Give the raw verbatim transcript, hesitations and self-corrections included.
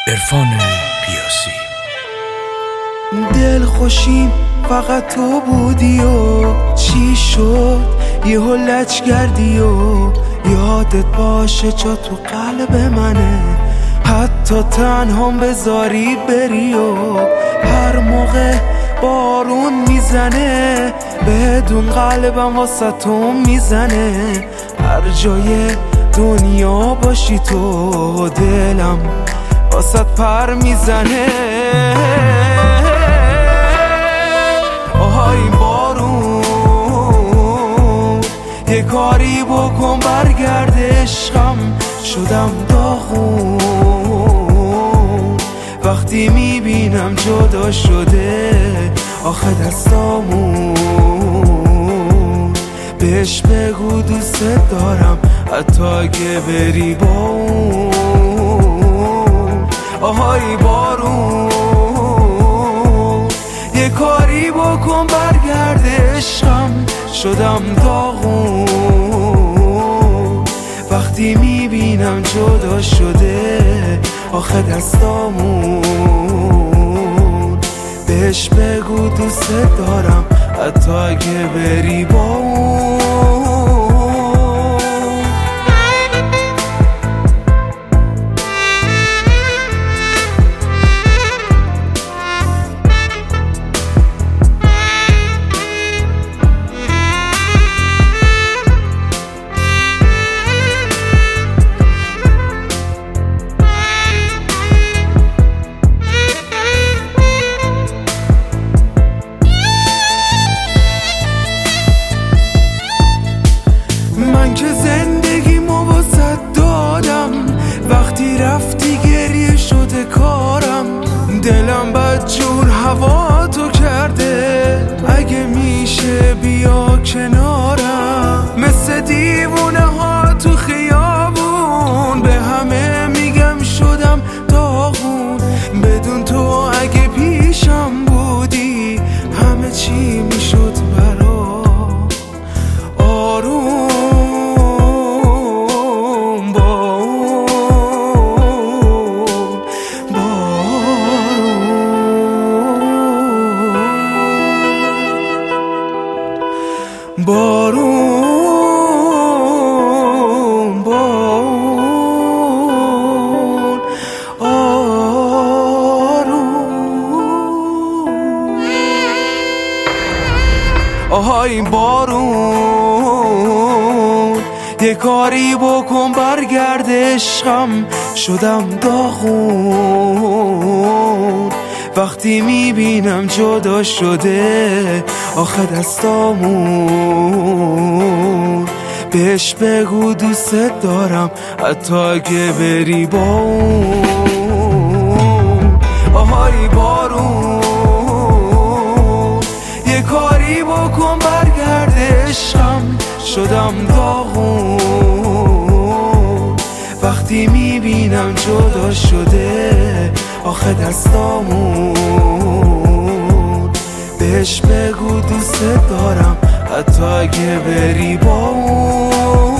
عرفان قیاسی. دل خوشیم فقط تو بودی و چی شد یه لج کردی و یادت باشه جا تو قلب منه، حتی تنهام بذاری بری و هر موقع بارون میزنه بدون قلبم واسه تو میزنه. هر جای دنیا باشی تو دلم واسه پر میزنه. آهای بارون یه کاری بکن برگرد عشقم، شدم داغون وقتی میبینم جدا شده آخه دستامون. بهش بگو دوست دارم حتی اگه بری با اون. آهای بارون یه کاری بکن برگرد عشقم، شدم داغون وقتی میبینم جدا شده آخه دستامون. بهش بگو دوست دارم حتی اگه بری با اون. من که زندگیمو واسه دادم، وقتی رفتی گریه شده کارم. دلم بدجور هوا تو کرده، اگه میشه بیا کنارم. مثل دیوونه ها تو خیابون به همه میگم شدم داغون. بدون تو اگه پیشم بودی همه چی میشد برام آروم. بارون بارون آروم. آهای بارون یه کاری بکن برگرد عشقم، شدم داغون وقتی میبینم جدا شده آخه دستامون. بهش بگو دوست دارم حتی اگه بری با اون. آهای بارون یه کاری بکن برگرد عشقم، شدم داغون وقتی میبینم جدا شده آخه دستامون. بهش بگو دوست دارم حتی اگه بری با اون.